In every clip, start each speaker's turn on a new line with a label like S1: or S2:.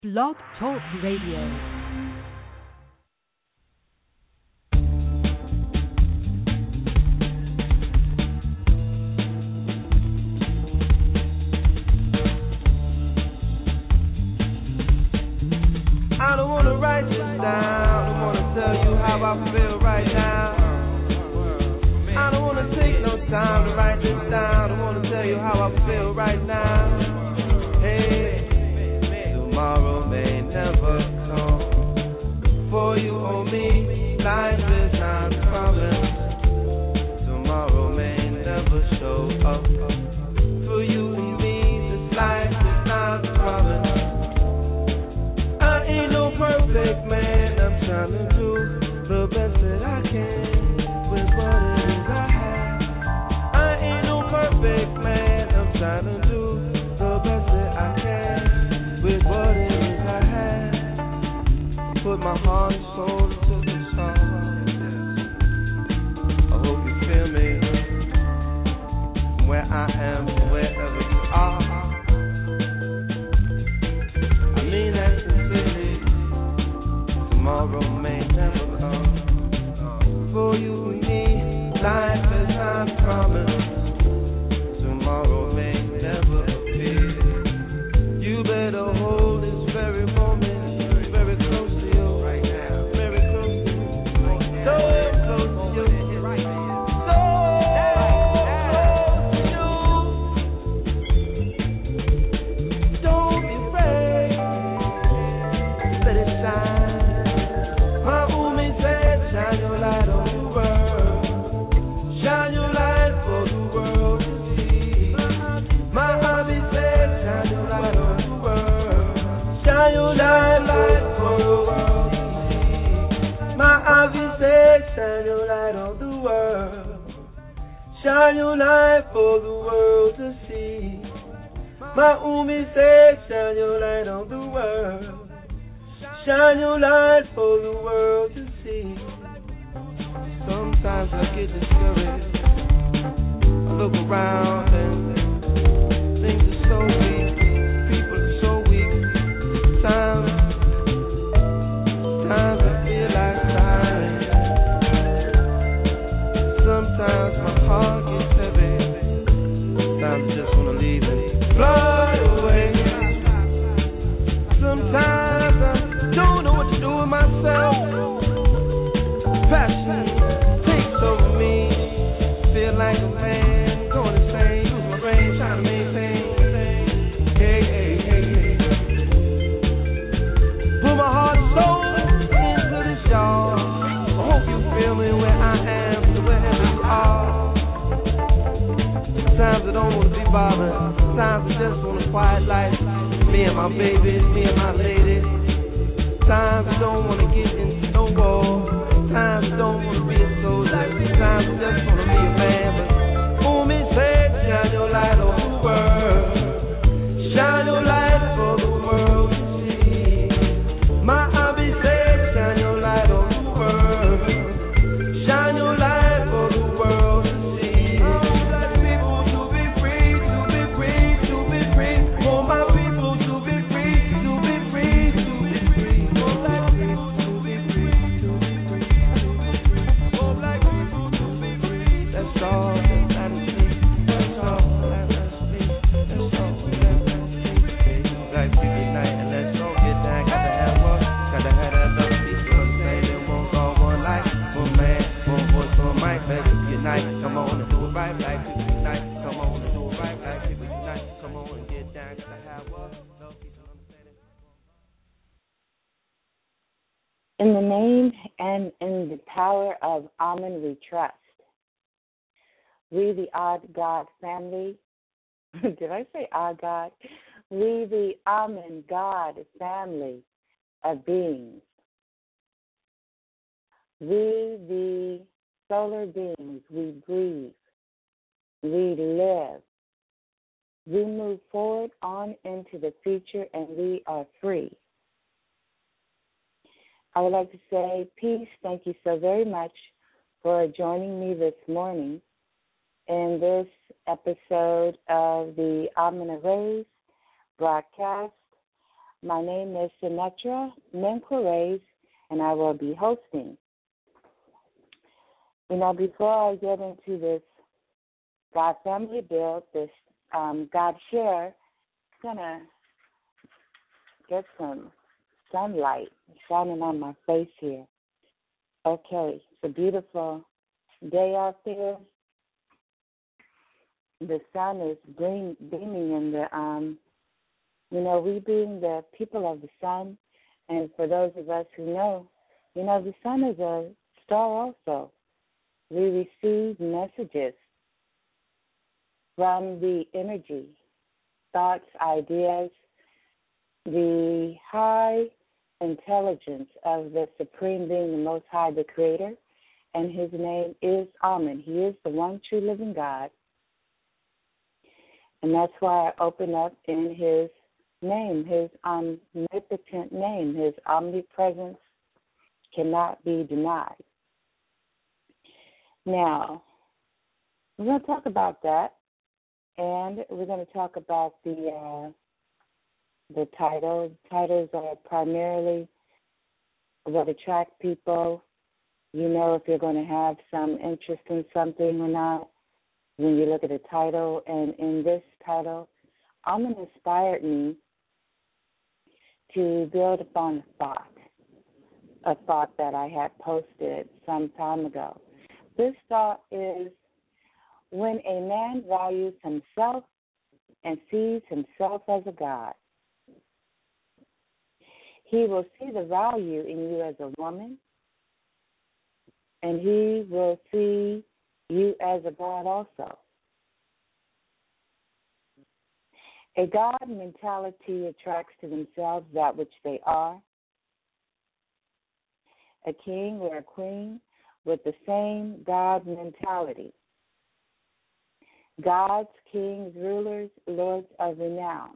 S1: Blog Talk Radio.
S2: I don't wanna write this down. I wanna tell you how I feel right now. I don't wanna take no time to write this down. I wanna tell you how I feel right now. Hey, tomorrow may never come. For you or me, life is not promised. Tomorrow may never show up. For you and me, this life is not promised. I ain't no perfect man, I'm trying to do the best that I can with what it is I have. I ain't no perfect man, I'm trying to do the best that I can with what it is I have. Put my heart and soul into the song. I hope you feel me where I am, wherever you are. I mean that sincerely. Tomorrow may never come. For you and me, life is not promised. Tomorrow may never appear. You better hold this very moment very close to you right now. Very close to you. So close to you. So close to you. Don't be afraid. Let it shine. My Umi said, shine your light on the world. Shine your light for the world to see. My hubby said, shine your light on the world. Shine your light for the world to see. My hubby said, shine your light on the world. Shine your light for the world to see. My Umi said, shine your light on the world. Shine your light for the world to see. Sometimes I get discouraged. I look around and things are so weak. People are so weak. Times I feel like crying. Sometimes my heart gets heavy. Sometimes I just wanna leave and fly away. Sometimes I don't know what to do with myself. Passion takes over me. Feel like a man going insane. Lose my brain trying to maintain. Hey, hey, hey, hey. Put my heart and soul into this, y'all. I hope you feel me where I am, wherever you are. Sometimes I don't want to be bothered. Sometimes I just want a quiet life. Me and my baby, me and my lady. Times I don't wanna get into no war. Times I don't wanna be a soldier. Times I just wanna be a man. But Umi said, shine your light on the world. Shine your light for the world to see. My hubby said, shine your light on the world. Shine your light for the world to see. I want people to be free, to be free, to be free. For my people to be free, to be free, to be free. For black people to be free, to be free, to be free. For black people to be free. That's all that matters to me. That's all that matters to me. That's all that matters to me. Black people unite and let's all get down. Gotta have one, gotta have that love. People understand it won't go one life. One man, one voice, one mic. Let's unite. Come on and do it right. Black people unite. Come on and do it right. Black people unite. Come on and get down. Gotta have one. Love people understand it.
S3: In the name and in the power of Amen we trust. We, the Odd God family, did I say Odd God? We, the Amen God family of beings. We, the solar beings, we breathe, we live, we move forward on into the future, and we are free. I would like to say peace. Thank you so very much for joining me this morning in this episode of the Amina Rays broadcast. My name is Sinetra Menquerez, and I will be hosting. Before I get into this God Family Build, this God Share, I'm going to get some sunlight shining on my face here. Okay, it's a beautiful day out there. The sun is beaming in the, we being the people of the sun, and for those of us who know, the sun is a star also. We receive messages from the energy, thoughts, ideas, the high intelligence of the Supreme Being, the Most High, the Creator, and His name is Amen. He is the one true living God. And that's why I open up in His name, His omnipotent name. His omnipresence cannot be denied. Now, we're going to talk about that, and we're going to talk about the title. Titles are primarily what attract people. If you're going to have some interest in something or not when you look at a title. And in this title, Amen inspired me to build upon a thought that I had posted some time ago. This thought is, when a man values himself and sees himself as a God, he will see the value in you as a woman, and he will see you as a God also. A God mentality attracts to themselves that which they are. A king or a queen with the same God mentality. Gods, kings, rulers, lords of renown.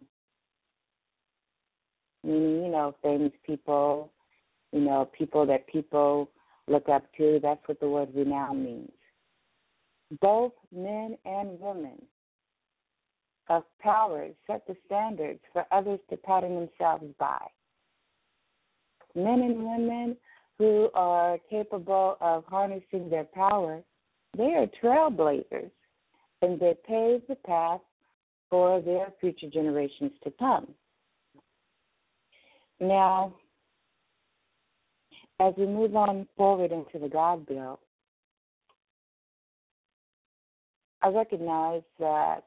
S3: Meaning, famous people, people that people look up to. That's what the word renown means. Both men and women of power set the standards for others to pattern themselves by. Men and women who are capable of harnessing their power, they are trailblazers, and they pave the path for their future generations to come. Now, as we move on forward into the God Bill, I recognize that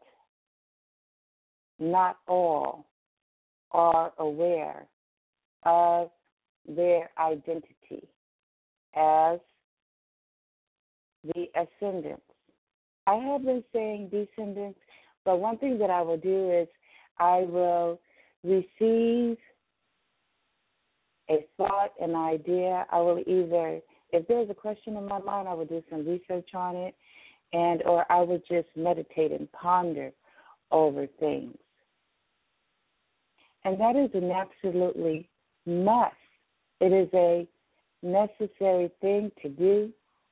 S3: not all are aware of their identity as the ascendants. I have been saying descendants, but one thing that I will do is I will receive a thought, an idea. I will either, if there's a question in my mind, I will do some research on it, or I would just meditate and ponder over things. And that is an absolutely must. It is a necessary thing to do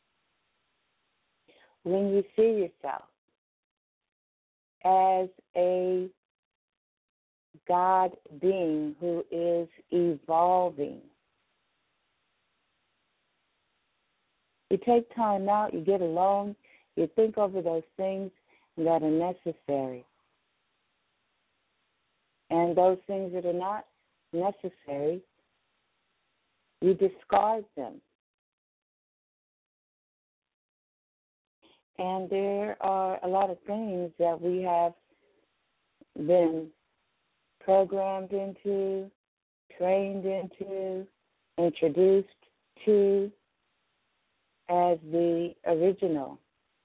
S3: when you see yourself as a God being who is evolving. You take time out, you get alone, you think over those things that are necessary. And those things that are not necessary, you discard them. And there are a lot of things that we have been programmed into, trained into, introduced to as the original.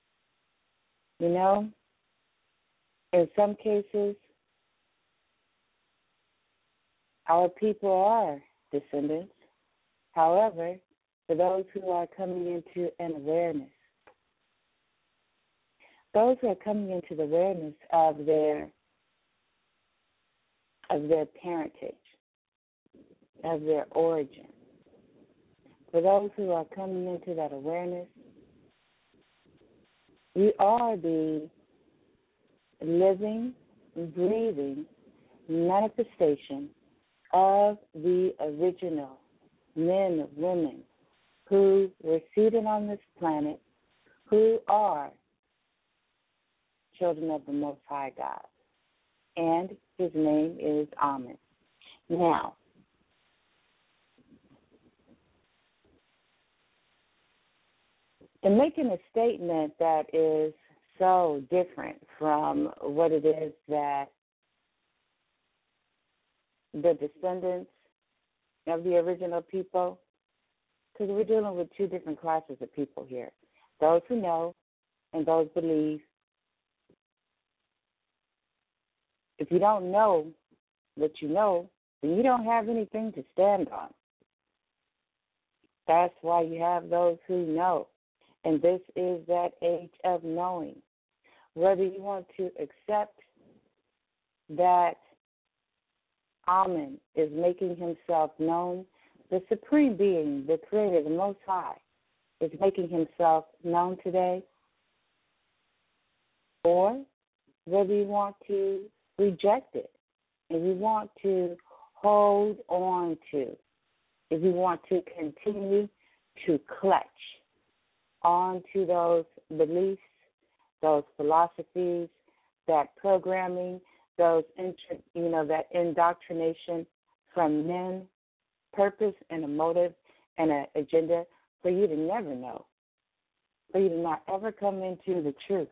S3: In some cases, our people are descendants. However, for those who are coming into an awareness, those who are coming into the awareness of their parentage, of their origin, for those who are coming into that awareness, we are the living, breathing manifestation of the original men, women who were seated on this planet, who are children of the Most High God. And his name is Amen. Now, in making a statement that is so different from what it is that the descendants of the original people, because we're dealing with two different classes of people here, those who know and those believe. If you don't know what you know, then you don't have anything to stand on. That's why you have those who know. And this is that age of knowing. Whether you want to accept that Amen is making himself known, the Supreme Being, the Creator, the Most High, is making himself known today, or whether you want to reject it, if you want to hold on to, if you want to continue to clutch onto those beliefs, those philosophies, that programming, that indoctrination from men, purpose and a motive and an agenda for you to never know, for you to not ever come into the truth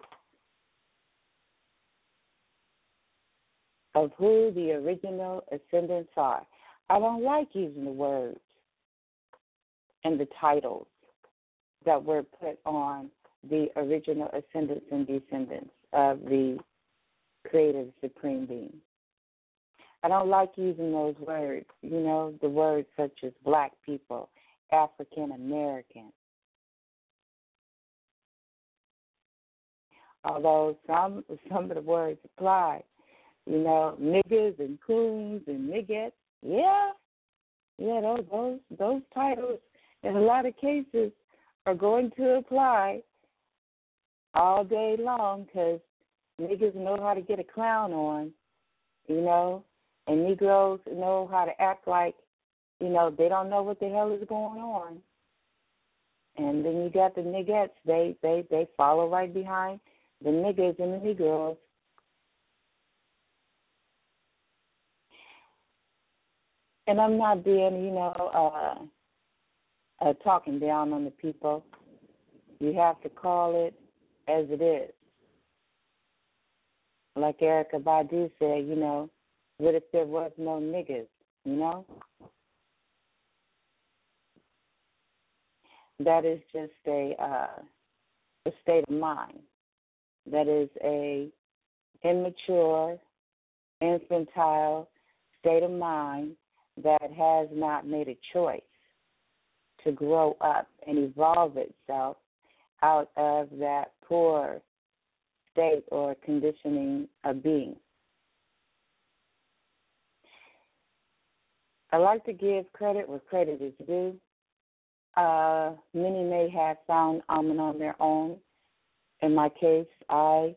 S3: of who the original ascendants are. I don't like using the words and the titles that were put on the original ascendants and descendants of the Creator, Supreme Being. I don't like using those words, the words such as black people, African American. Although some of the words apply, niggas and coons and niggettes, those titles in a lot of cases are going to apply all day long, because niggas know how to get a clown on, and Negroes know how to act like, they don't know what the hell is going on. And then you got the niggettes, they follow right behind the niggas and the Negroes. And I'm not being, talking down on the people. You have to call it as it is. Like Erykah Badu said, what if there was no niggas, That is just a state of mind. That is a immature, infantile state of mind that has not made a choice to grow up and evolve itself out of that poor state or conditioning of being. I like to give credit where credit is due. Many may have found Amen on their own. In my case, I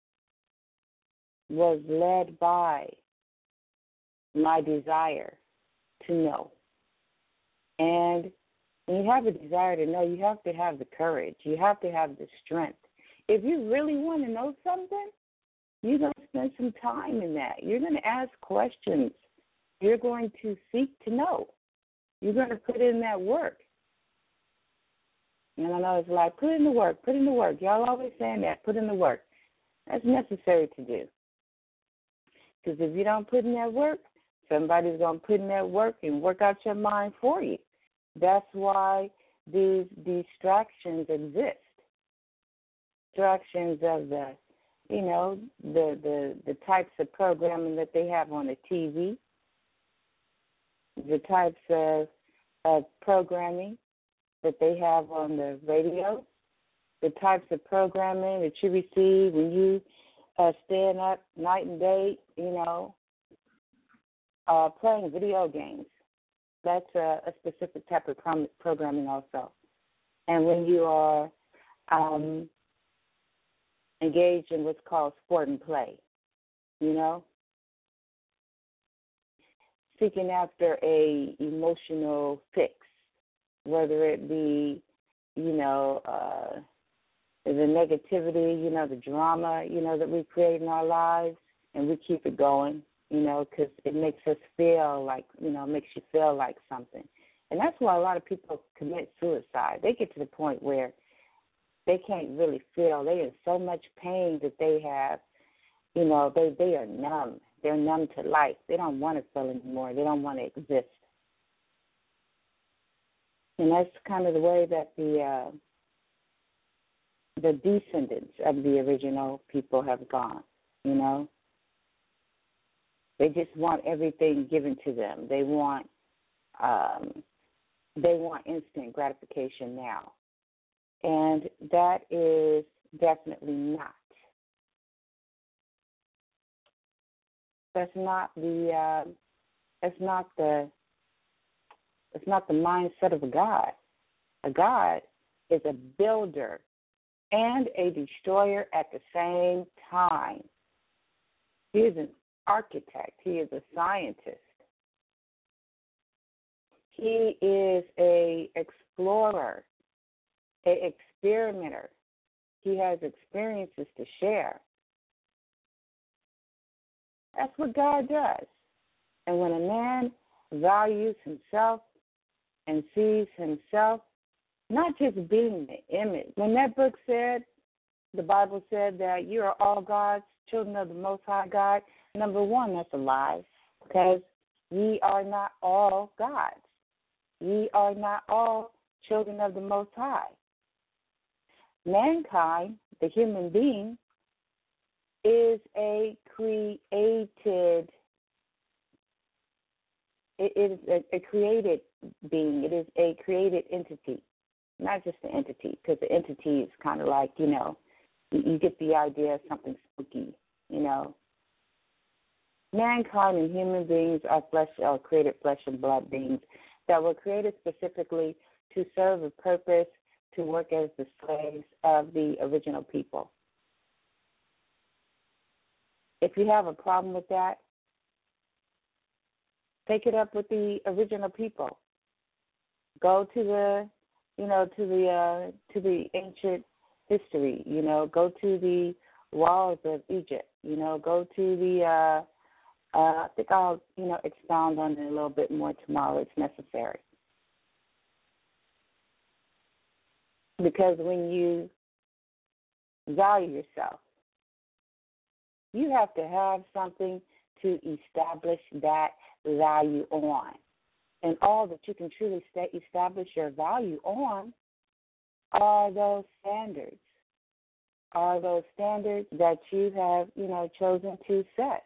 S3: was led by my desire to know. And when you have a desire to know, you have to have the courage. You have to have the strength. If you really want to know something, you're going to spend some time in that. You're going to ask questions. You're going to seek to know. You're going to put in that work. And I know it's like, put in the work, put in the work. Y'all always saying that, put in the work. That's necessary to do. Because if you don't put in that work, somebody's going to put in that work and work out your mind for you. That's why these distractions exist. Distractions of the types of programming that they have on the TV, the types of programming that they have on the radio, the types of programming that you receive when you stand up night and day, playing video games. That's a specific type of programming also. And when you are engaged in what's called sport and play, seeking after a emotional fix, whether it be, the negativity, the drama, that we create in our lives, and we keep it going, because it makes us feel like, makes you feel like something. And that's why a lot of people commit suicide. They get to the point where they can't really feel. They're in so much pain that they have, they are numb. They're numb to life. They don't want to feel anymore. They don't want to exist. And that's kind of the way that the descendants of the original people have gone, They just want everything given to them. They want instant gratification now. And that is definitely not. That's not the mindset of a God. A God is a builder and a destroyer at the same time. He is an architect. He is a scientist. He is a explorer, a experimenter. He has experiences to share. That's what God does. And when a man values himself and sees himself, not just being the image. When that book said, the Bible said that you are all God's children of the Most High God, number one, that's a lie, because ye are not all gods. Ye are not all children of the Most High. Mankind, the human being, is a created. It is a created being. It is a created entity, not just an entity, because the entity is kind of like, you get the idea of something spooky, Mankind and human beings are created flesh and blood beings that were created specifically to serve a purpose, to work as the slaves of the original people. If you have a problem with that, take it up with the original people. Go to the, to the ancient history. Go to the walls of Egypt. Go to the. I think I'll, expound on it a little bit more tomorrow. It's necessary. Because when you value yourself, you have to have something to establish that value on. And all that you can truly establish your value on are those standards. Are those standards that you have, chosen to set.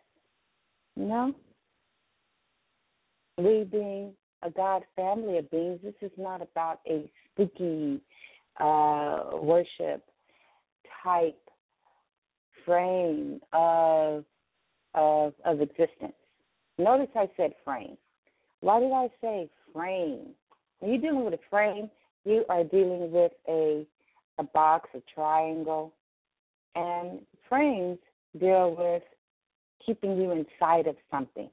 S3: We being a God family of beings, this is not about a spooky worship type frame of existence. Notice I said frame. Why did I say frame? When you're dealing with a frame, you are dealing with a box, a triangle, and frames deal with keeping you inside of something.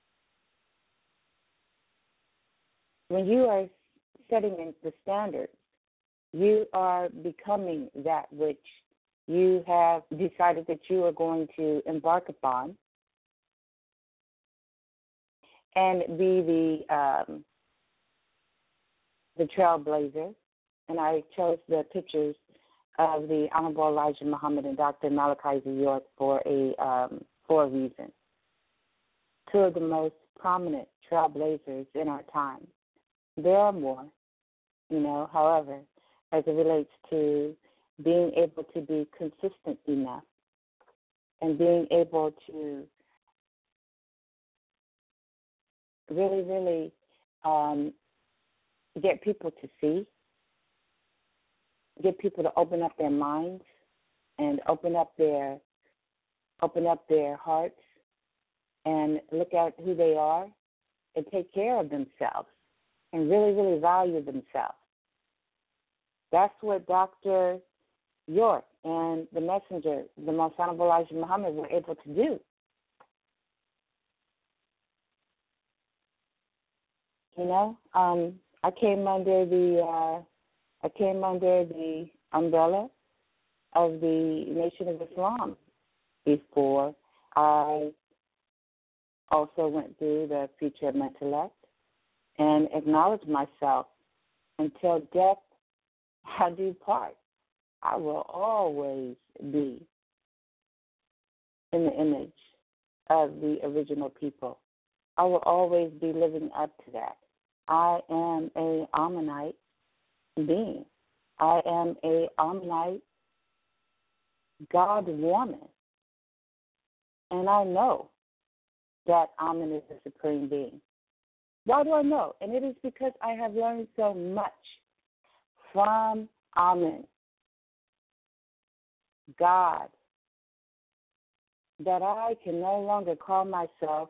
S3: When you are setting in the standards, you are becoming that which you have decided that you are going to embark upon and be the trailblazer. And I chose the pictures of the Honorable Elijah Muhammad and Dr. Malachi Z. York for a reason. Two of the most prominent trailblazers in our time. There are more, however, as it relates to being able to be consistent enough and being able to really, really get people to see, get people to open up their minds and open up their hearts and look at who they are and take care of themselves and really, really value themselves. That's what Dr. York and the messenger, the Most Honorable Elijah Muhammad, were able to do. You know, I came under the umbrella of the Nation of Islam before. I also went through the Future of Intellect and acknowledged myself. Until death I do part. I will always be in the image of the original people. I will always be living up to that. I am a Amonite being. I am a Amonite God woman. And I know that Amen is the supreme being. Why do I know? And it is because I have learned so much from Amen, God, that I can no longer call myself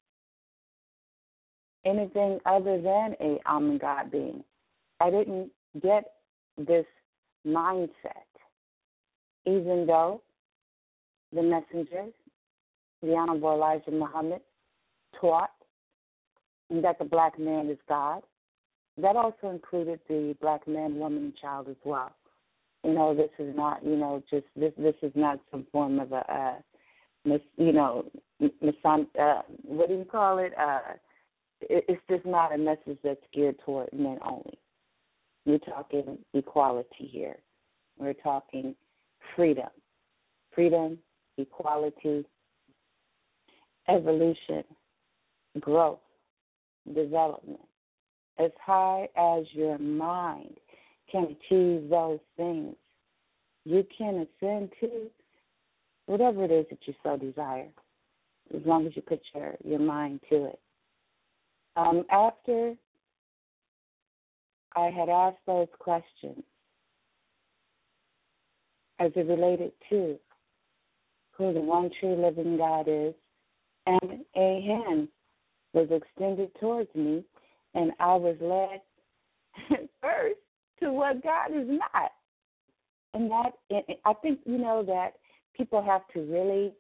S3: anything other than a Amen God being. I didn't get this mindset, even though the messengers, the Honorable Elijah Muhammad, taught that the black man is God. That also included the black man, woman, and child as well. You know, this is not, just this is not some form of what do you call it? It's just not a message that's geared toward men only. We're talking equality here. We're talking freedom, equality, evolution, growth, development. As high as your mind can achieve those things, you can ascend to whatever it is that you so desire, as long as you put your mind to it. After I had asked those questions as it related to who the one true living God is, and a hand was extended towards me, and I was led first to what God is not. And that, I think, that people have to really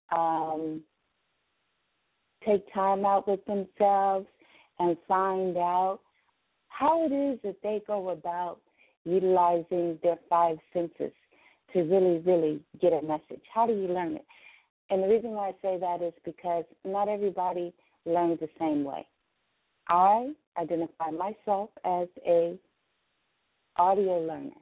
S3: take time out with themselves and find out how it is that they go about utilizing their five senses to really, really get a message. How do you learn it? And the reason why I say that is because not everybody learns the same way. I identify myself as a audio learner.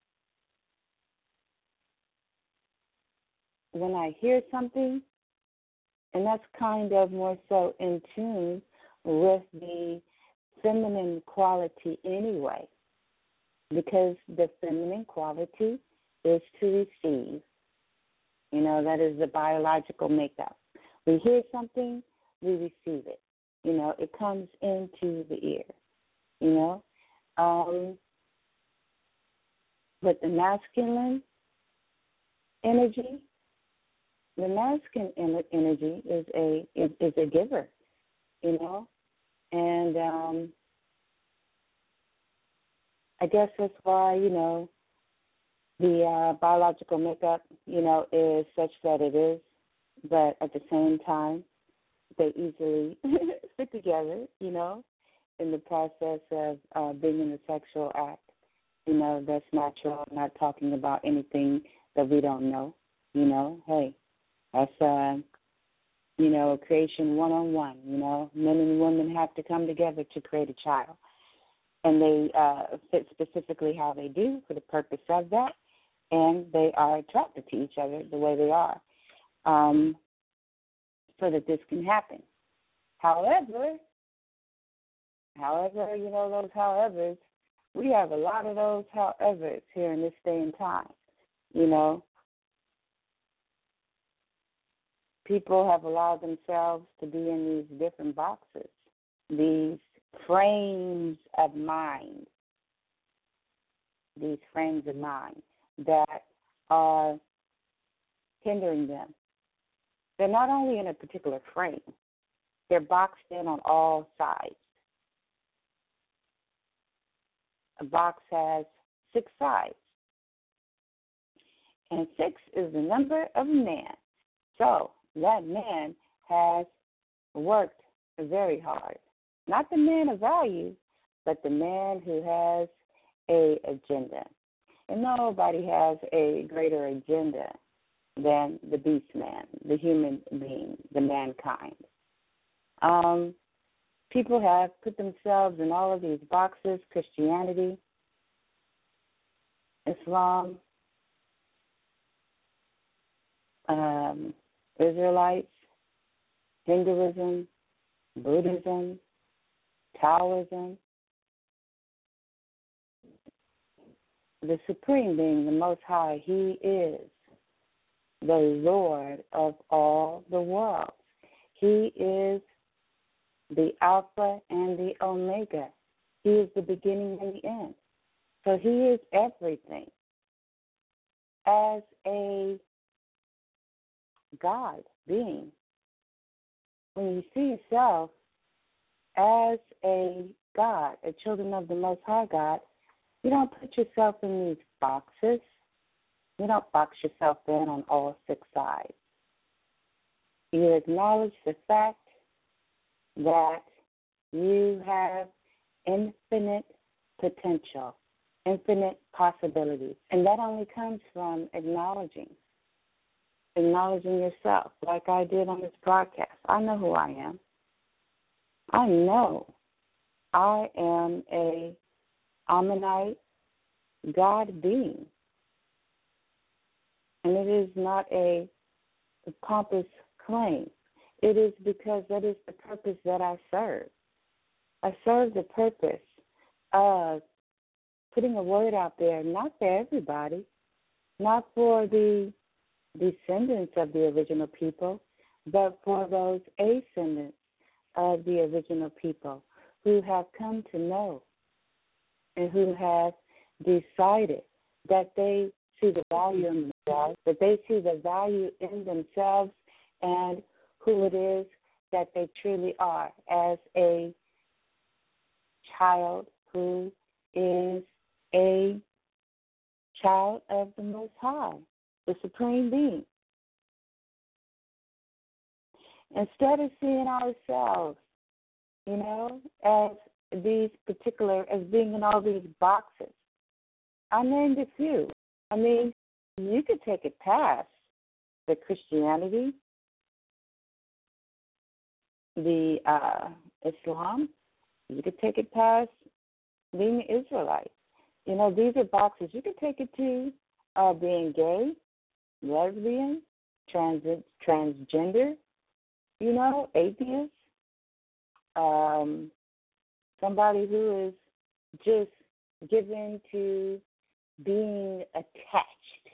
S3: When I hear something, and that's kind of more so in tune with the feminine quality anyway, because the feminine quality is to receive. That is the biological makeup. We hear something, we receive it. It comes into the ear, But the masculine energy, energy is a giver, and I guess that's why, the biological makeup, is such that it is, but at the same time, they easily fit together, in the process of being in a sexual act. That's natural. I'm not talking about anything that we don't know. Hey, that's, a creation one-on-one. Men and women have to come together to create a child. And they fit specifically how they do for the purpose of that. And they are attracted to each other the way they are, so that this can happen. However, those howevers, we have a lot of those howevers here in this day and time. People have allowed themselves to be in these different boxes, these frames of mind, that are hindering them. They're not only in a particular frame, they're boxed in on all sides. A box has 6 sides, and 6 is the number of man. So that man has worked very hard Not the man of value, but the man who has a agenda. And nobody has a greater agenda than the beast man, the human being, the mankind. People have put themselves in all of these boxes: Christianity, Islam, Israelites, Hinduism, Buddhism, Taoism. The Supreme Being, the Most High, He is the Lord of all the worlds. He is the Alpha and the Omega. He is the beginning and the end. So He is everything. As a God being, when you see yourself as a God, a children of the Most High God, you don't put yourself in these boxes. You don't box yourself in on all six sides. You acknowledge the fact that you have infinite potential, infinite possibilities. And that only comes from acknowledging yourself, like I did on this broadcast. I know who I am. I know I am a Amonite God being. And it is not a pompous claim. It is because that is the purpose that I serve. I serve the purpose of putting a word out there, not for everybody, not for the descendants of the original people, but for those ascendants of the original people who have come to know and who have decided that they see the value in themselves, that they see the value in themselves and who it is that they truly are as a child who is a child of the Most High, the Supreme Being. Instead of seeing ourselves, as as being in all these boxes, I named a few. I mean, you could take it past the Christianity, the Islam. You could take it past being an Israelite. These are boxes. You could take it to being gay, lesbian, transgender, atheist, somebody who is just given to being attached.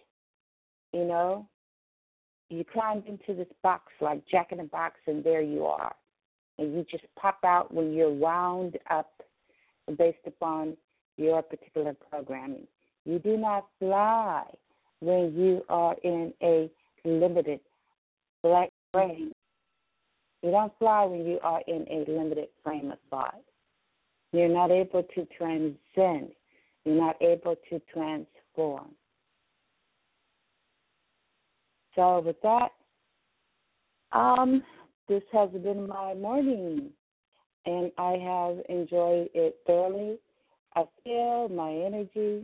S3: You climbed into this box like Jack in the Box, and there you are. And you just pop out when you're wound up based upon your particular programming. You do not fly when you are in a limited frame. You don't fly when you are in a limited frame of thought. You're not able to transcend. You're not able to transform. So with that, this has been my morning, and I have enjoyed it thoroughly. I feel my energy.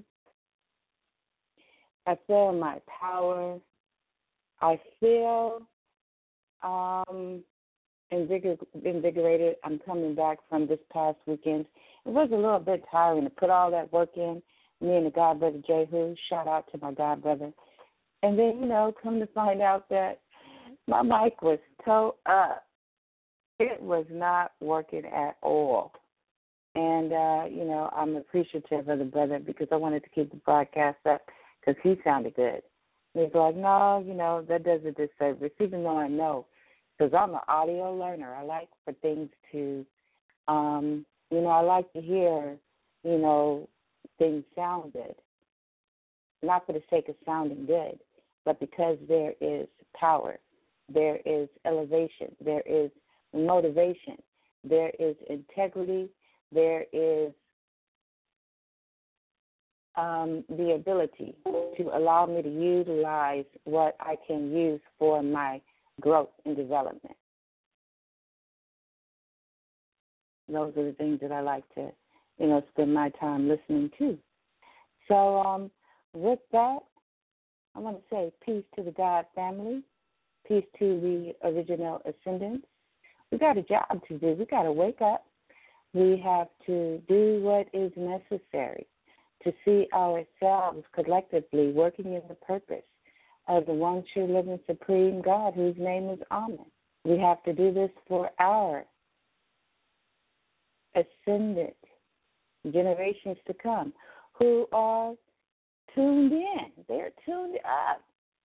S3: I feel my power. I feel invigorated. I'm coming back from this past weekend. It was a little bit tiring to put all that work in. Me and the God Brother Jehu, shout out to my God Brother. And then, come to find out that my mic was towed up. It was not working at all. And, I'm appreciative of the brother because I wanted to keep the broadcast up because he sounded good. He's like, no, that does a disservice, even though I know, because I'm an audio learner. I like for things to, I like to hear, things sound good. Not for the sake of sounding good, but because there is power, there is elevation, there is motivation, there is integrity, there is the ability to allow me to utilize what I can use for my growth and development. those are the things that I like to, spend my time listening to. So with that, I want to say peace to the God family, peace to the original ascendants. We got a job to do. We got to wake up. We have to do what is necessary to see ourselves collectively working in the purpose of the one true living supreme God whose name is Amen. We have to do this for our ascendant generations to come who are tuned in. They're tuned up.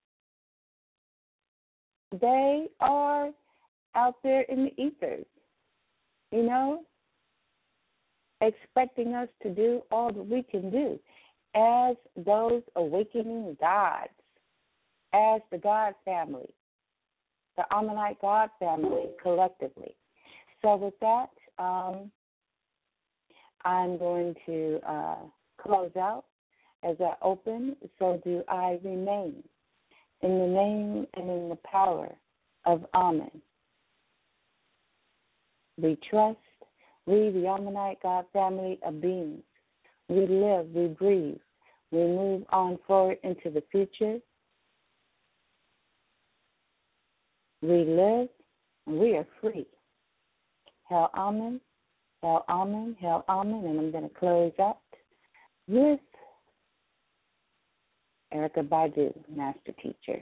S3: They are out there in the ethers, expecting us to do all that we can do as those awakening gods, as the God family, the Amonite God family collectively. So with that, I'm going to close out as I open. So do I remain in the name and in the power of Amen. We trust, we, the Amonite God family of beings, we live, we breathe, we move on forward into the future. We live, and we are free. Hail Amen, Hail Amen, Hail Amen, and I'm going to close out with Erykah Badu, Master Teacher.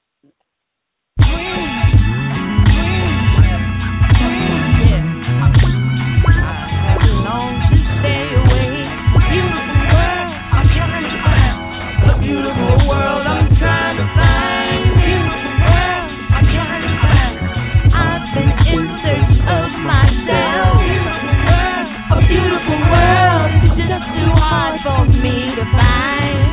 S2: Beautiful world I'm trying to find. Beautiful world I'm trying to find. I've been in search of myself. Beautiful world, a beautiful world is just too hard for me to find.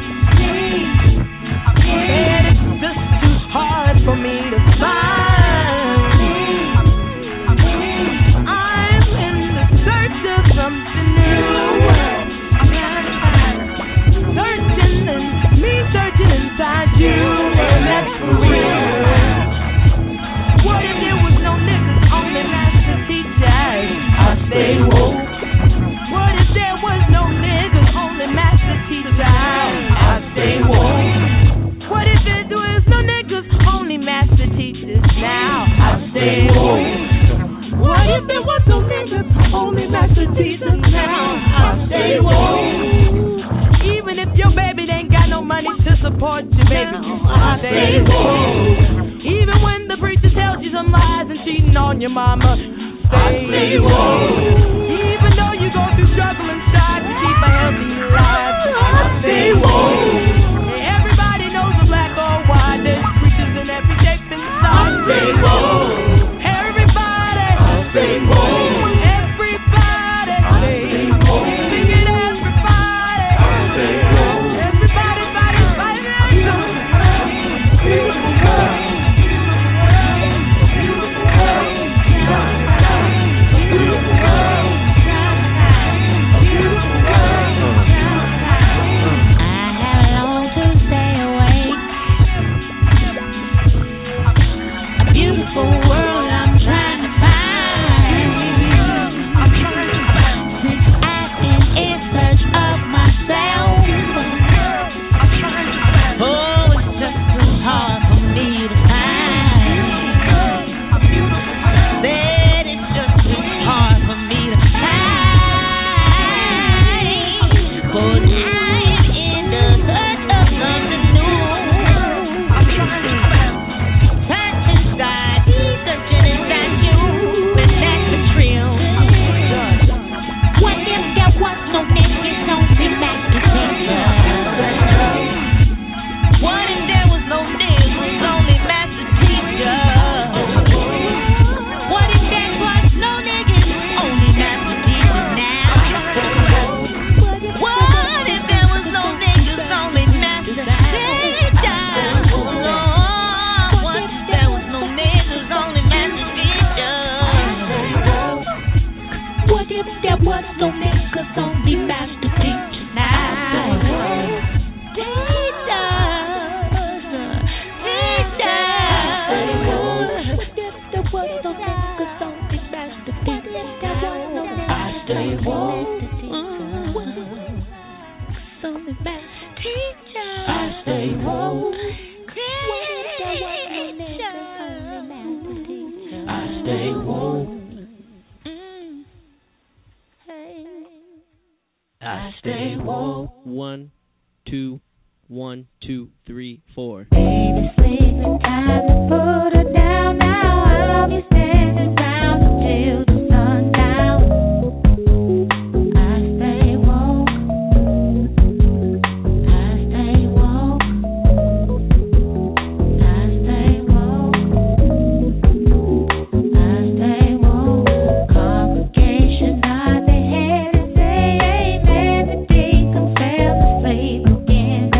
S2: And it's just too hard for me to find. I'm in the search of something new. Searching inside you, and that's for real. What if there was no niggas, only master teachers? I stay woke. What if there was no niggas, only master teachers? I stay woke. What if there was no niggas, only master teachers? Now I stay woke. What if there was no niggas, only master teachers? Now I stay woke. Even if your baby ain't got no money to support you, baby, I stay woke. Even when the preacher tells you some lies and cheating on your mama, stay woke. Even though you go through struggle and strive to keep a healthy life, I stay woke. Everybody knows the black or white, there's preachers in every shape and size. I stay woke. Everybody, I stay woke. Everybody, I stay woke. Sing it, everybody. Everybody, beautiful world. Beautiful world. Beautiful world.
S4: I stay woke.
S5: 1, 2, 1, 2, 3, 4.
S4: Baby, sleeping time to put her down. Now I'll be standing round until the sun down. I stay woke. I stay woke. I stay woke. I stay woke. Congregation nod their head and say amen. The deacon fell asleep again.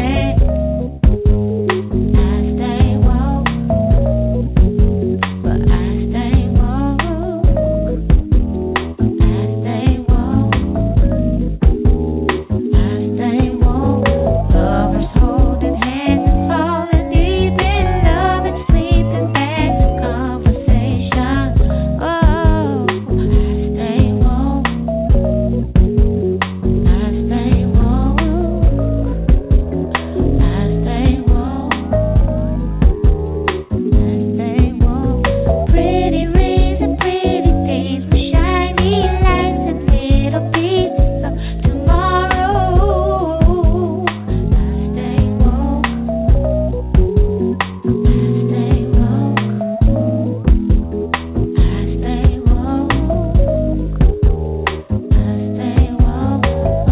S4: I stay woke, but I stay woke. I stay woke. I stay woke. Lovers holding hands and falling deep in love and sleeping back to conversation. Oh, I stay woke. I stay woke. I stay woke. I stay woke. Pretty rings and pretty things with shiny lights and little pieces of tomorrow. I stay woke. I stay woke. I stay woke. I stay woke.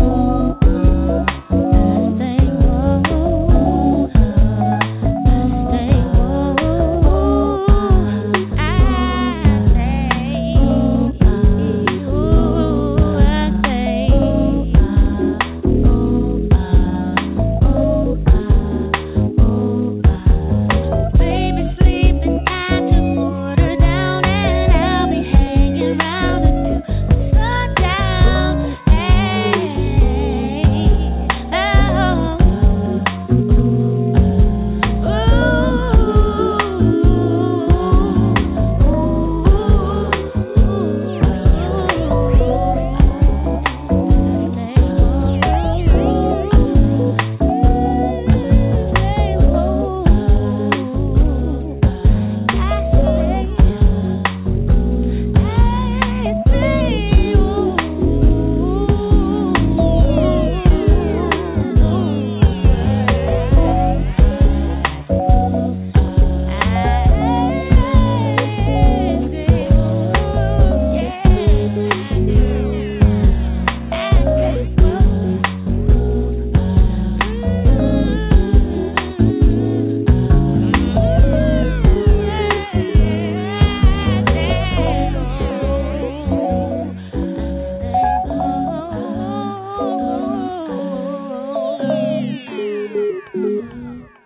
S4: Baby, sleeping time to put her down, and I'll be hanging round until the sun down.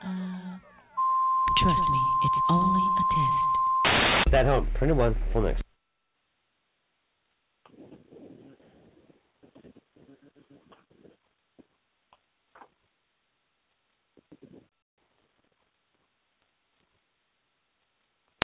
S1: Trust me, it's only a test.
S6: That home. Printed one. Full mix.